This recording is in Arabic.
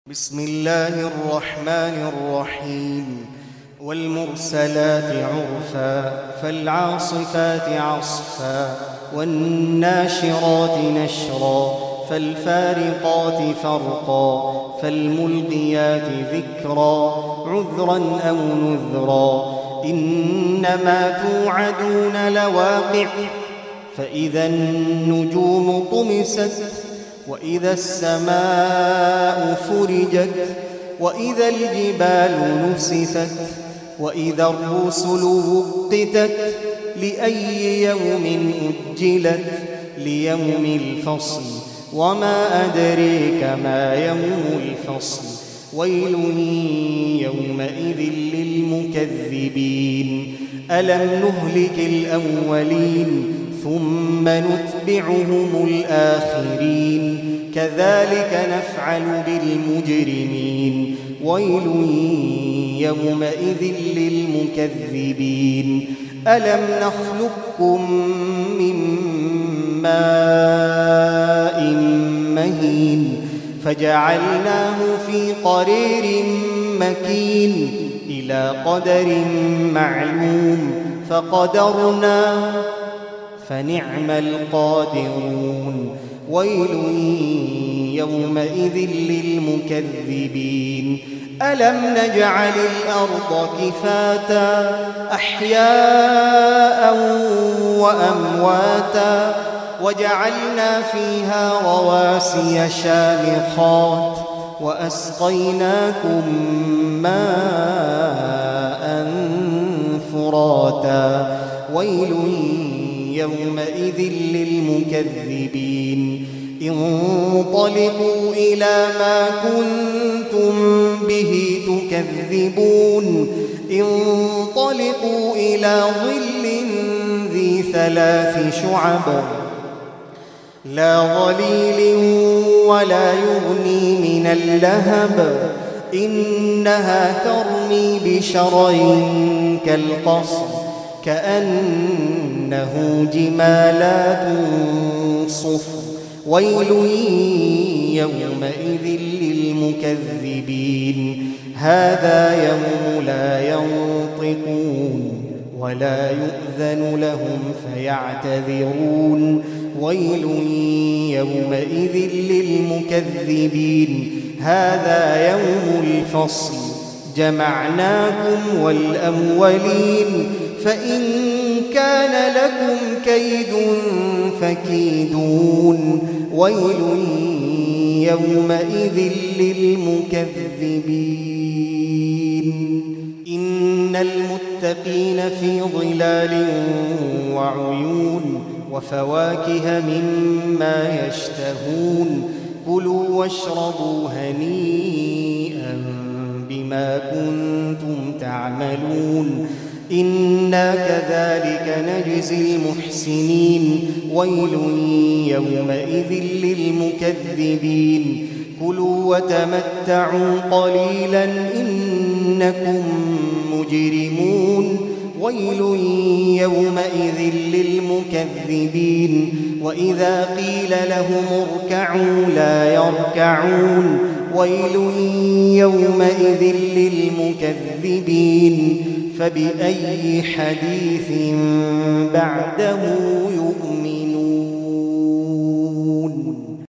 بسم الله الرحمن الرحيم والمرسلات عرفا فالعاصفات عصفا والناشرات نشرا فالفارقات فرقا فالملقيات ذكرا عذرا أو نذرا إنما توعدون لواقع فإذا النجوم طمست وإذا السماء فرجت وإذا الجبال نسفت وإذا الرسل وقتت لأي يوم أجلت ليوم الفصل وما أدريك ما يوم الفصل ويل يومئذ للمكذبين ألم نهلك الأولين ثم نتبعهم الآخرين كذلك نفعل بالمجرمين ويل يومئذ للمكذبين ألم نخلقكم من ماء مهين فجعلناه في قرير مكين إلى قدر معلوم فقدرنا فنعم القادرون ويل يومئذ للمكذبين ألم نجعل الأرض كفاتا أحياء وأمواتا وجعلنا فيها رواسي شامخات وأسقيناكم ماء فراتا ويل يومئذ للمكذبين انطلقوا إلى ما كنتم به تكذبون انطلقوا إلى ظل ذي 3 شعب لا ظليل ولا يغني من اللهب إنها ترمي بشرر كالقصر كأنه جمالات صفر ويل يومئذ للمكذبين هذا يوم لا ينطقون ولا يؤذن لهم فيعتذرون ويل يومئذ للمكذبين هذا يوم الفصل جمعناكم والأولين فإن كان لكم كيد فكيدون ويل يومئذ للمكذبين إن المتقين في ظلال وعيون وفواكه مما يشتهون كلوا واشربوا هنيئا بما كنتم تعملون إنا كذلك نجزي المحسنين ويل يومئذ للمكذبين كلوا وتمتعوا قليلا إنكم مجرمون ويل يومئذ للمكذبين وإذا قيل لهم اركعوا لا يركعون ويل يومئذ للمكذبين فبأي حديث بعده يؤمنون